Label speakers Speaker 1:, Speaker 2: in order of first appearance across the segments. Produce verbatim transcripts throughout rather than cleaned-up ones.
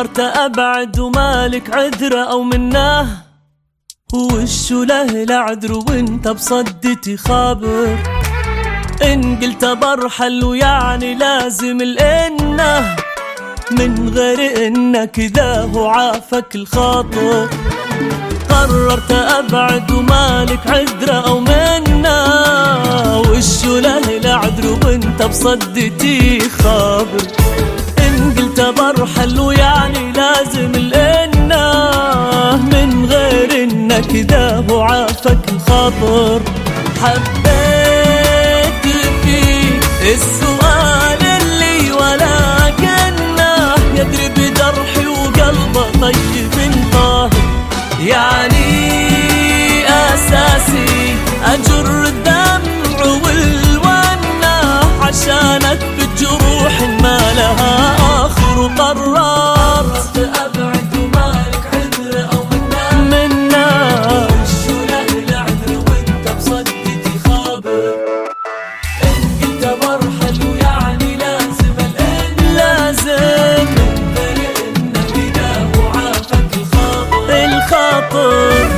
Speaker 1: قررت أبعد ومالك عذر أو مناه، وشو له العذر وانت بصدتي خابر. إن قلت برحل ويعني لازم الإنه، من غير إنك ذا هو عافك الخاطر. قررت أبعد ومالك عذر أو منه، وشو له العذر وانت بصدتي خابر. إن قلت برحل ويعني لازم الإنه، من غير إنك ذا هو عافك الخاطر. حبيت فيك السؤال اللي ولكنه يدري بجرحي وقلبه طيب طاهر. يعني أساسي أجر الدمع والونة عشانك بالجروح ما لها آخر. وقررت أبعد ومالك عذر أو منا منا، وشو له العذر وانت بصدتي خابر. إن قلت برحل ويعني لازم الإن لازم، من غير إنك إذا هو عافك الخاطر الخاطر.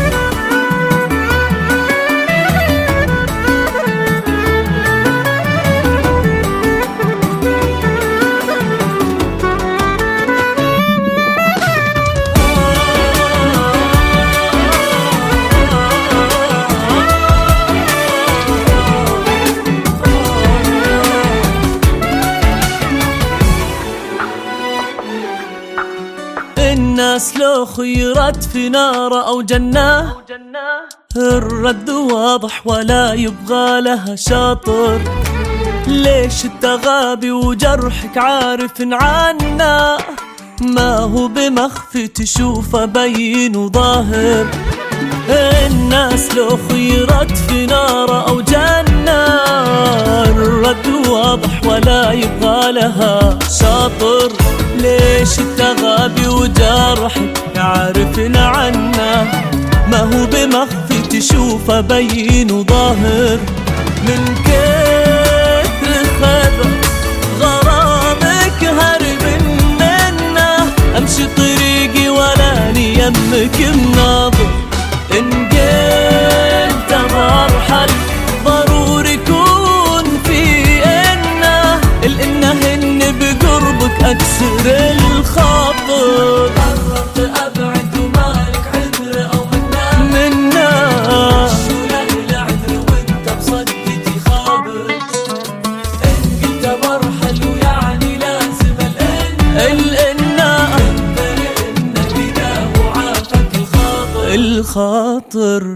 Speaker 1: الناس لو خيرت في نار أو جنة، الرد واضح ولا يبغى لها شاطر. ليش التغابي وجرحك عارف عنا، ما هو بمخفي تشوفه بين وظاهر. الناس لو خيرت في نار أو جنة، الرد واضح ولا يبغى لها شاطر. ليش التغابي وجرحك عارفنا عنا، ما هو بمخفي تشوفه بين وظاهر. من كثر خذ غرامك هرب منه، امشي طريقي ولا يمك مناظر. إن قلت برحل ضروري يكون في إنه، الإنه إن بقربك أكسر الخاطر. قررت أبعد ومالك عذر أو منا منا، شو له العذر وانت بصدتي خابر. إن قلت برحل ويعني لازم الإنه الإنه، من غير إنك إذا هو عافك الخاطر الخاطر.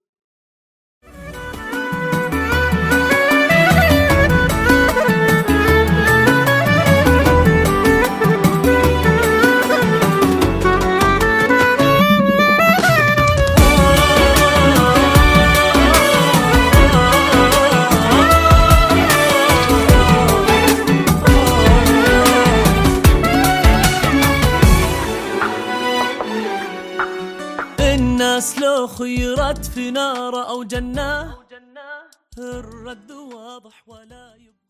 Speaker 1: الناس لو خيرت في نار أو جنة، الرد واضح ولا يبغى